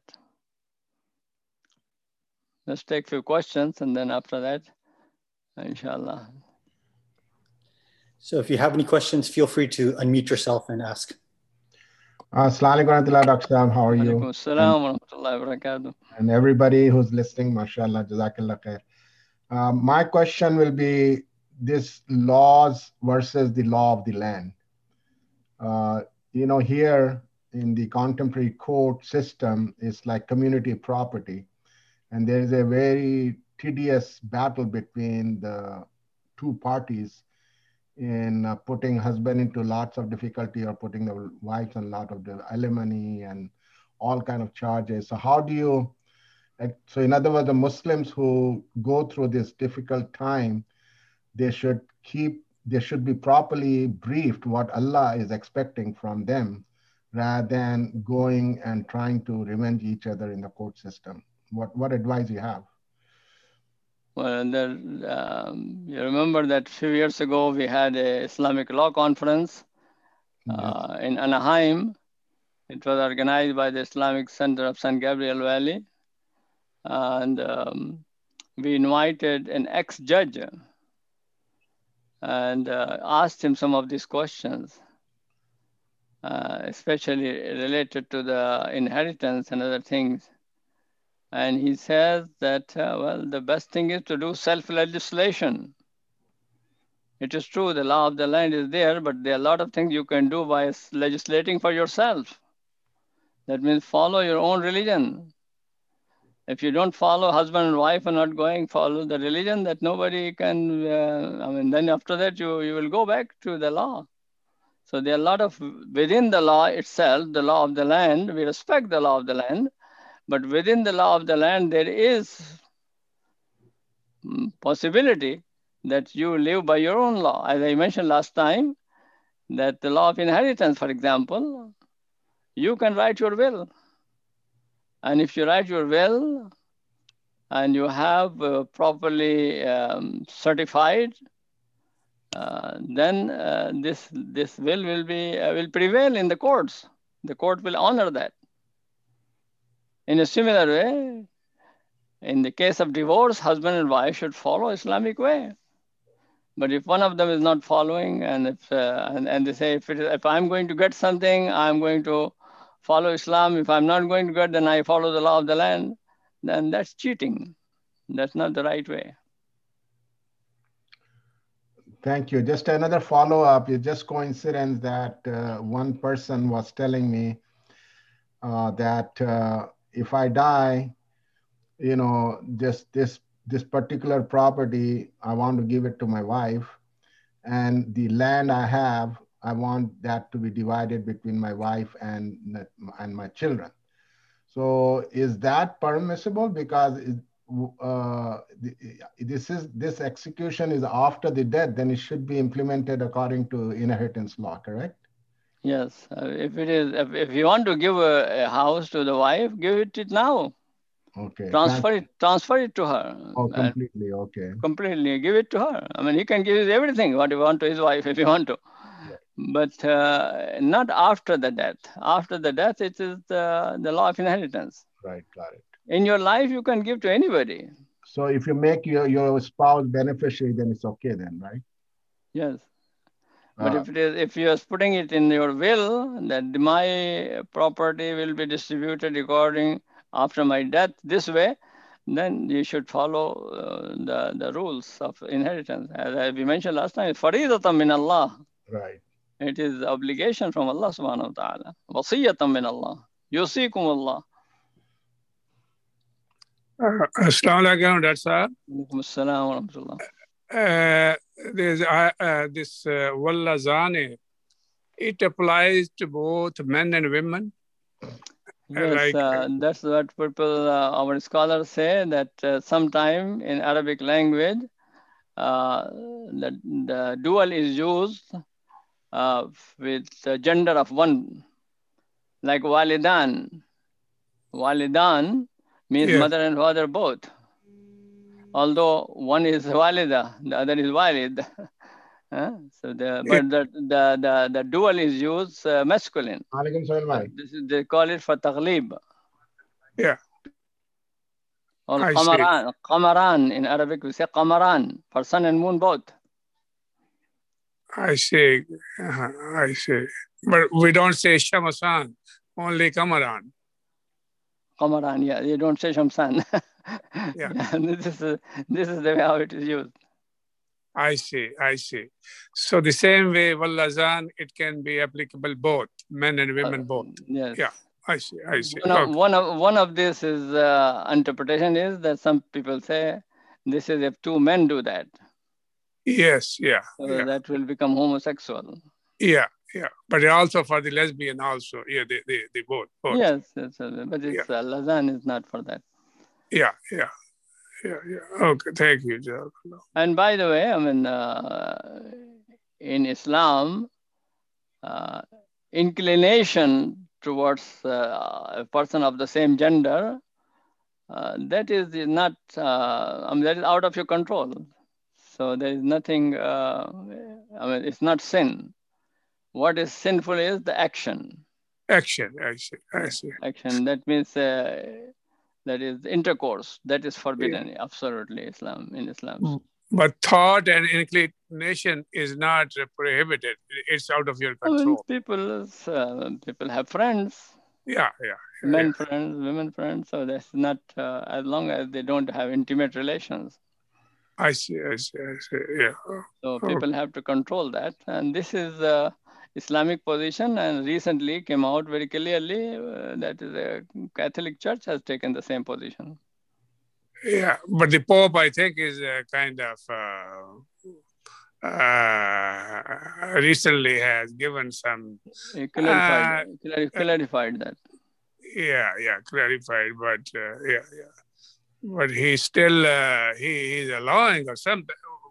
Let's take a few questions, and then after that, inshallah. So if you have any questions, feel free to unmute yourself and ask. Assalamu alaikum, Doctor Saab. How are you? Alaikum assalam wa rahmatullahi wa barakatuh. And everybody who's listening, mashallah, jazakallah khair. Uh, my question will be this laws versus the law of the land. Uh, you know, here in the contemporary court system, it's like community property. And there is a very tedious battle between the two parties in uh, putting husband into lots of difficulty or putting the wives on a lot of the alimony and all kind of charges. So how do you, so in other words, the Muslims who go through this difficult time, they should keep, they should be properly briefed what Allah is expecting from them rather than going and trying to revenge each other in the court system. What, what advice you have? Well, there, um, you remember that a few years ago we had a Islamic law conference uh, yes. in Anaheim. It was organized by the Islamic Center of San Gabriel Valley. And um, we invited an ex-judge and uh, asked him some of these questions, uh, especially related to the inheritance and other things. And he says that, uh, well, the best thing is to do self-legislation. It is true, the law of the land is there, but there are a lot of things you can do by legislating for yourself. That means follow your own religion. If you don't follow, husband and wife are not going, follow the religion, that nobody can, uh, I mean, then after that you, you will go back to the law. So there are a lot of, within the law itself, the law of the land, we respect the law of the land, but within the law of the land, there is possibility that you live by your own law. As I mentioned last time, that the law of inheritance, for example, you can write your will. And if you write your will and you have uh, properly um, certified, uh, then uh, this, this will, will, be, uh, will prevail in the courts. The court will honor that. In a similar way, in the case of divorce, husband and wife should follow Islamic way. But if one of them is not following, and if uh, and, and they say, if, it is, if I'm going to get something, I'm going to follow Islam. If I'm not going to get, then I follow the law of the land. Then that's cheating. That's not the right way. Thank you. Just another follow-up. It's just coincidence that uh, one person was telling me uh, that uh, if I die, you know, just this this particular property, I want to give it to my wife, and the land I have, I want that to be divided between my wife and and my children. So is that permissible? Because it, uh, this is this execution is after the death, then it should be implemented according to inheritance law, correct? Yes. Uh, if it is, if, if you want to give a, a house to the wife, give it it now. Okay. Transfer it, transfer it to her. Oh, completely. Okay. Completely, give it to her. I mean, he can give everything what you want to his wife if you want to, right. But uh, not after the death. After the death, it is the the law of inheritance. Right. Got it. In your life, you can give to anybody. So if you make your your spouse beneficiary, then it's okay, then, right? Yes. But uh, if it is, if you are putting it in your will that my property will be distributed according after my death this way, then you should follow uh, the, the rules of inheritance. As we mentioned last time, faridatan min Allah. Right. It is obligation from Allah subhanahu wa ta'ala. Wasiyatan min Allah. Yusikum Allah. Assalamu alaikum, Dad Sahab. Alaikum assalam wa rahmatullah. Uh, there's, uh, uh, this uh, Walla Zane, it applies to both men and women. Yes, like, uh, that's what people, uh, our scholars say, that uh, sometime in Arabic language, uh, the, the dual is used uh, with the gender of one, like walidan. Walidan means yeah. mother and father both. Although one is walida, the other is walid. uh, so the, but yeah. the, the, the, the dual is used uh, masculine. So this is, they call it for taghlib. Yeah. Or qamaran. Qamaran in Arabic we say qamaran, for sun and moon both. I see. Uh, I see. But we don't say shamasan, only qamaran. Qamaran, yeah, you don't say shamsan. Yeah. Yeah, this is this is the way how it is used. I see, I see. So the same way, Wallazan, it can be applicable both, men and women uh, both. Yes. Yeah, I see, I see. One of, okay. one of, one of this is uh, interpretation is that some people say this is if two men do that. Yes, yeah. So yeah. that will become homosexual. Yeah, yeah. But also for the lesbian also. Yeah, they, they, they both, both. Yes, yes, but it's, yeah. uh, Lazan is not for that. Yeah, yeah. Yeah, yeah. Okay, thank you, Jal. And by the way, I mean, uh, in Islam, uh, inclination towards uh, a person of the same gender, uh, that is not, uh, I mean, that is out of your control. So there is nothing, uh, I mean, it's not sin. What is sinful is the action. Action, I see, I see. Action, that means uh, that is intercourse. That is forbidden, yeah. Absolutely, Islam, in Islam. But thought and inclination is not prohibited. It's out of your control. I mean, people, uh, people have friends. Yeah, yeah. yeah Men yeah. friends, women friends. So that's not, uh, as long as they don't have intimate relations. I see, I see, I see, yeah. So people have to control that. And this is uh, Islamic position, and recently came out very clearly uh, that the Catholic Church has taken the same position. Yeah, but the Pope, I think, is uh, kind of uh, uh, recently has given some... He clarified, uh, clar clarified that. Yeah, yeah, clarified, but uh, yeah, yeah. But he still, uh, he, he's allowing or something.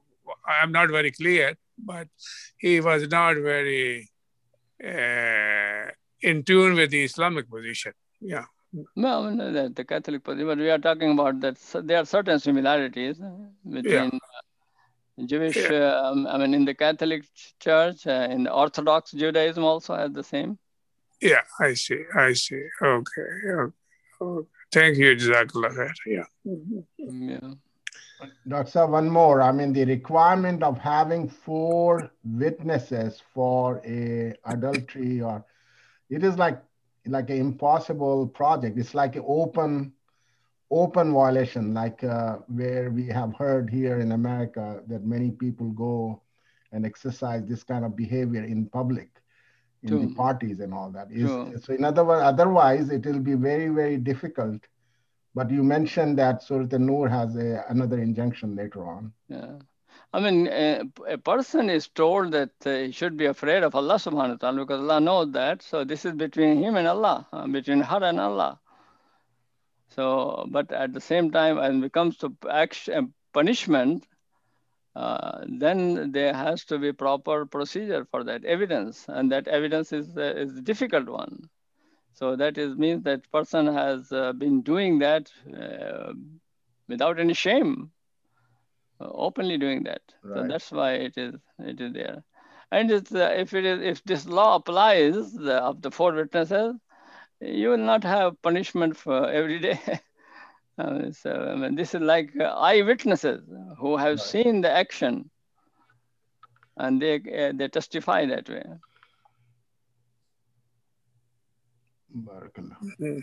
I'm not very clear, but he was not very uh, in tune with the Islamic position. Yeah. No, no, the, the Catholic position, but we are talking about that there are certain similarities between yeah. Jewish, yeah. uh, um, I mean, in the Catholic Church, uh, in the Orthodox Judaism also has the same. Yeah, I see, I see. Okay, okay. okay. Thank you, Jazakallah khair. Yeah. Mm-hmm. Yeah. Doctor, one more. I mean, the requirement of having four witnesses for a adultery, or it is like like an impossible project. It's like an open open violation, like uh, where we have heard here in America that many people go and exercise this kind of behavior in public, in True. the parties and all that. Is, so in other words, otherwise it will be very, very difficult. But you mentioned that Surat An-Nur has a, another injunction later on. Yeah. I mean, a, a person is told that uh, he should be afraid of Allah subhanahu wa ta'ala because Allah knows that. So this is between him and Allah, uh, between her and Allah. So, but at the same time, when it comes to action, punishment, uh, then there has to be proper procedure for that evidence. And that evidence is, uh, is a difficult one. So that is means that person has uh, been doing that uh, without any shame, uh, openly doing that. Right. So that's why it is it is there. And it's, uh, if it is if this law applies the, of the four witnesses, you will not have punishment for every day. uh, so I mean, this is like uh, eyewitnesses who have right. seen the action, and they uh, they testify that way. Mm-hmm.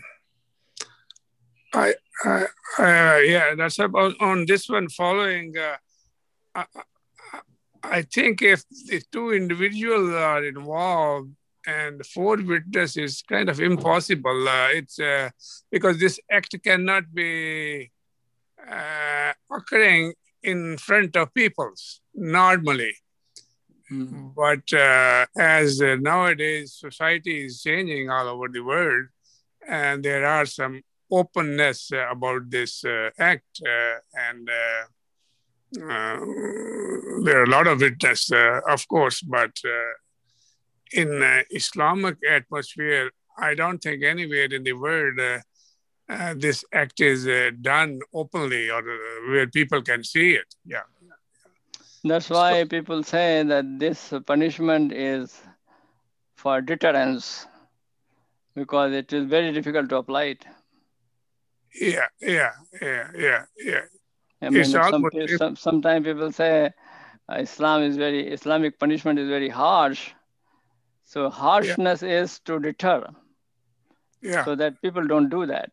I, I, uh, yeah, that's about on this one following. Uh, I, I think if the two individuals are involved and four witnesses is kind of impossible. Uh, it's uh, because this act cannot be uh, occurring in front of peoples normally. Mm-hmm. But uh, as uh, nowadays society is changing all over the world, and there are some openness uh, about this uh, act, uh, and uh, uh, there are a lot of witnesses, uh, of course, but uh, in uh, Islamic atmosphere, I don't think anywhere in the world uh, uh, this act is uh, done openly or uh, where people can see it. Yeah. That's why people say that this punishment is for deterrence, because it is very difficult to apply it. Yeah, yeah, yeah, yeah, yeah. I mean, some, some, sometimes people say uh, Islam is very, Islamic punishment is very harsh. So harshness yeah. is to deter, yeah. so that people don't do that.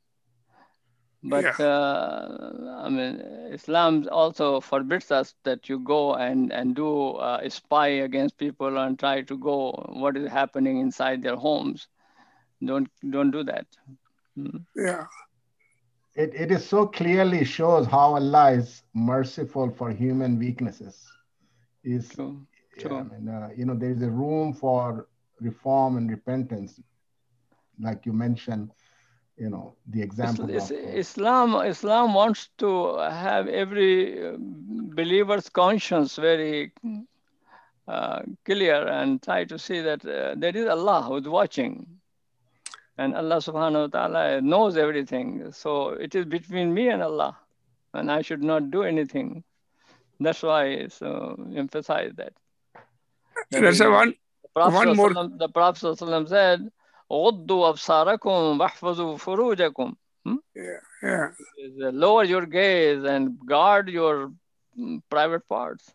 But yeah. uh, I mean, Islam also forbids us that you go and, and do uh, spy against people and try to go what is happening inside their homes. Don't don't do that. Hmm. Yeah. It, it is so clearly shows how Allah is merciful for human weaknesses. Is True. Yeah, True. I mean, uh, you know, there is a room for reform and repentance, like you mentioned. You know, the example Is, of Islam. Islam wants to have every believer's conscience very uh, clear and try to see that uh, there is Allah who is watching, and Allah Subhanahu wa Taala knows everything. So it is between me and Allah, and I should not do anything. That's why so emphasize that. that There's a one. The one more. The Prophet said, غضوا أبصاركم واحفظوا فروجكم. Hmm? Yeah, yeah. Lower your gaze and guard your private parts.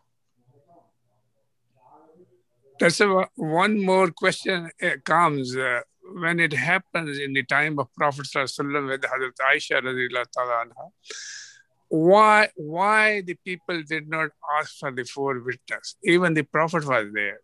That's a, one more question comes uh, when it happens in the time of Prophet ﷺ with Hazrat Aisha radiallahu ta'ala anha. Why, why the people did not ask for the four witnesses? Even the Prophet was there.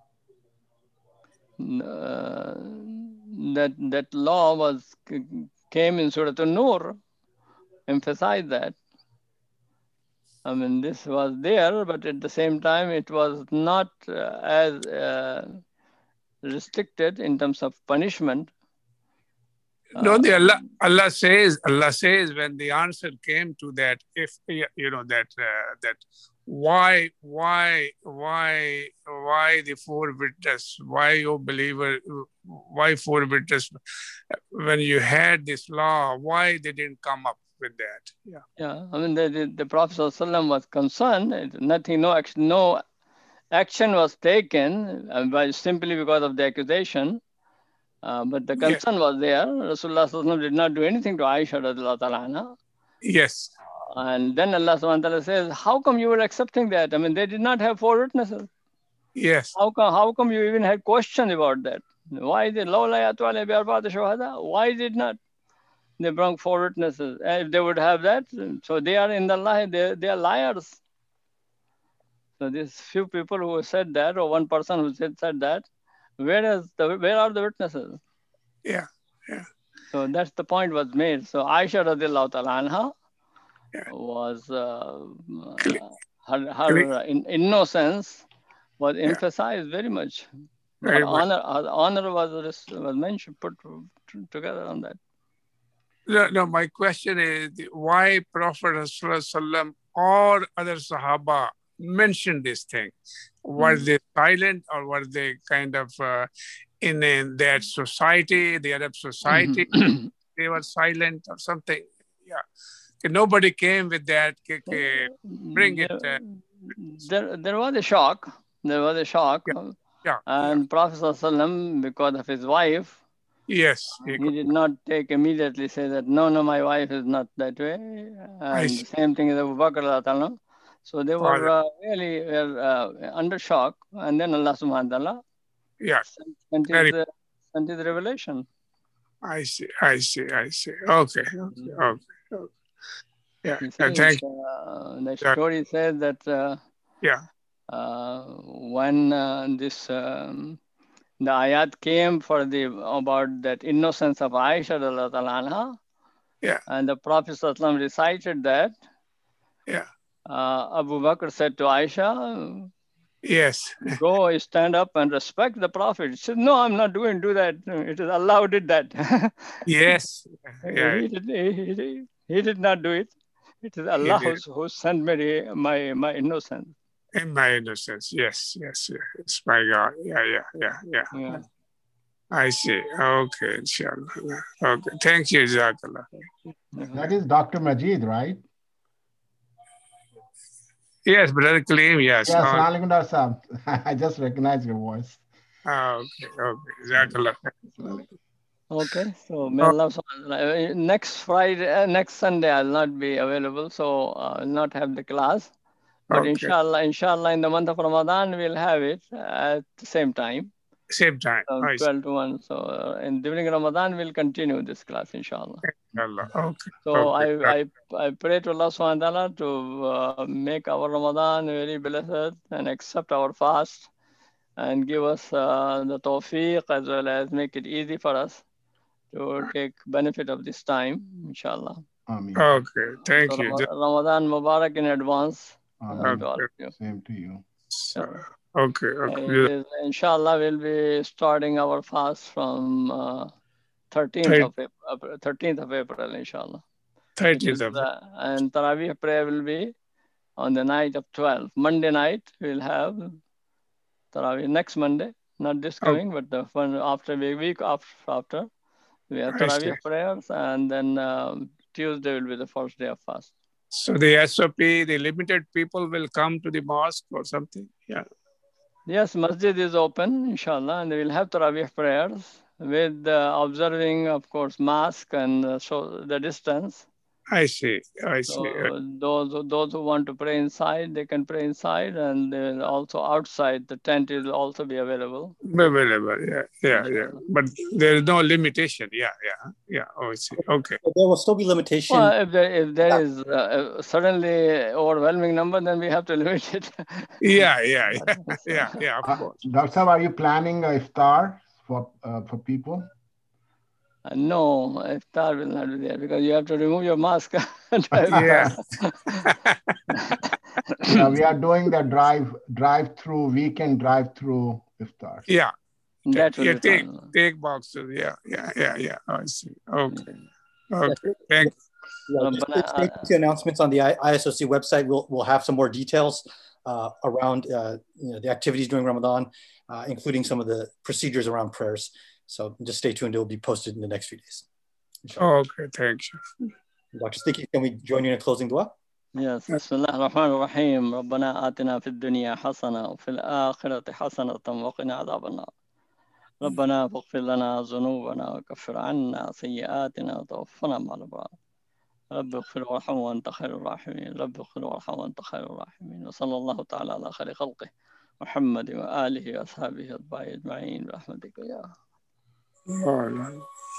Uh, that that law was came in Surah An-Nur, emphasize that. I mean, this was there, but at the same time, it was not uh, as uh, restricted in terms of punishment. No, the Allah, Allah says, Allah says when the answer came to that, if you know that uh, that why, why, why, why the four witnesses? Why, you believer? Why four witnesses? When you had this law, why they didn't come up with that? Yeah. Yeah, I mean, the, the, the Prophet ﷺ was concerned. Nothing, no action, no action was taken uh, by simply because of the accusation. Uh, but the Yeah. concern was there. Rasulullah ﷺ did not do anything to Aisha radiallahu ta'ala anha. Yes. And then Allah subhanahu wa ta'ala says, how come you were accepting that? I mean, they did not have four witnesses. Yes. How come, how come you even had question about that? Why did Why did not they bring four witnesses? And if they would have that, so they are in the lie, they, they are liars. So these few people who said that, or one person who said, said that, where is the where are the witnesses? Yeah. Yeah. So that's the point was made. So Aisha radiallahu ta'ala anha Yeah. was uh, Cle- her, her in, innocence was Yeah. emphasized very much. Very Her much. honor, her honor was was mentioned, put together on that. No, no, my question is why Prophet ﷺ or other Sahaba mentioned this thing? Were Mm. they silent or were they kind of uh, in, in that society, the Arab society, Mhm. they were silent or something? Yeah. Okay, nobody came with that. Okay, okay, bring it. there, Uh, there, there was a shock. There was a shock. yeah, yeah, And yeah. Prophet ﷺ, because of his wife, Yes. he he could- did not take immediately say that, no, no, my wife is not that way. I And see. the same thing is Abu Bakr. radiallahu anhu. So they were Father. uh, really were, uh, under shock. And then Allah subhanahu wa ta'ala Yeah, sent, sent, very. his, uh, sent his revelation. I see. I see. I see. Okay. Okay. Okay. okay. Yeah. He Uh, says, thank uh, the Yeah. story says that uh, Yeah. uh, when uh, this um, the ayat came for the about that innocence of Aisha radiallahu ta'ala anha, Yeah. and the Prophet ﷺ recited that, Yeah. uh, Abu Bakr said to Aisha, Yes. go stand up and respect the Prophet. She said, no, I'm not doing do that. It is Allah who did that. Yes. Yeah. he, did, he, he, he did not do it. It is He Allah did. who, who sent me my, my innocence. In my innocence. Yes. Yes. Yes. My God. Yeah. Yeah. Yeah. Yeah. Yeah. I see. Okay. Inshallah. Okay. Thank you, Jazakallah. That is Doctor Majid, right? Yes, Brother Kaleem. Yes. Yes, Oh, Assalamu alaikum, Doctor Saab. I just recognize your voice. okay. Okay. Jazakallah. Okay, so may Oh, Allah subhanahu wa ta'ala- uh, next Friday, uh, next Sunday, I'll not be available, so I'll not have the class. But okay. inshallah, inshallah, in the month of Ramadan, we'll have it at the same time, Same time. um, I see. twelve to one. So, uh, and during Ramadan, we'll continue this class, inshallah. Inshallah. Okay. So Okay. I, I, I pray to Allah subhanahu wa ta'ala to uh, make our Ramadan very blessed and accept our fast and give us uh, the tawfiq as well as make it easy for us to take benefit of this time, inshallah. Ameen. Okay. Thank So you. Rama- Ramadan Mubarak in advance uh, Ameen. to all Okay. of you. Same to you. Inshallah. Okay. Uh, Okay. it is, inshallah, we'll be starting our fast from uh, thirteenth Thir- of April, thirteenth of April, inshallah. It thirtieth is, of uh, and Taraweeh prayer will be on the night of twelfth. Monday night, we'll have Taraweeh next Monday, not this Oh, coming, but the one after the week after. after. We have I see. Taraweeh prayers, and then um, Tuesday will be the first day of fast. So the S O P, the limited people will come to the mosque or something. Yeah. Yes, masjid is open, inshallah, and we will have Taraweeh prayers with uh, observing, of course, mask and uh, so the distance. I see. I see. Uh, So those who- those who want to pray inside, they can pray inside, and then also outside the tent will also be available. Available. Yeah. Yeah. Yeah. Inshallah. But there is no limitation. Yeah. Yeah. Yeah. Oh, I see. Okay. But there will still be limitation. Well, if there if there is uh, a suddenly overwhelming number, then we have to limit it. Yeah. Yeah. Yeah. So, Yeah. Yeah. Of Uh, course. Doctor Saab, are you planning a iftar for uh, for people? Uh, no, iftar will not be there because you have to remove your mask. and Yeah. iftar. Yeah, we are doing the drive drive through weekend drive through iftars. Yeah. That will Yeah. be Take fine. take boxes. Yeah. Yeah. Yeah. Yeah. I see. Okay. Yeah. Okay. Thank Yeah, just stay stay tuned to announcements on the I S O C website. We'll we'll have some more details uh, around uh, you know, the activities during Ramadan, uh, including some of the procedures around prayers. So just stay tuned. It will be posted in the next few days. Oh, okay, thanks. Doctor Sticky, can we join you in a closing dua? Yes. بسم الله الرحمن الرحيم. ربنا آتنا في الدنيا حسنة وفي الآخرة حسنة وقنا عذاب النار. ربنا فاغفر لنا ذنوبنا وكفر عنا سيئاتنا وتوفنا مع الأبرار. رب اغفر وارحم وأنت خير الراحمين. رب اغفر وارحم وأنت خير الراحمين. وصلى الله تعالى على خير خلقه محمد وآله وأصحابه أجمعين برحمتك يا Oh,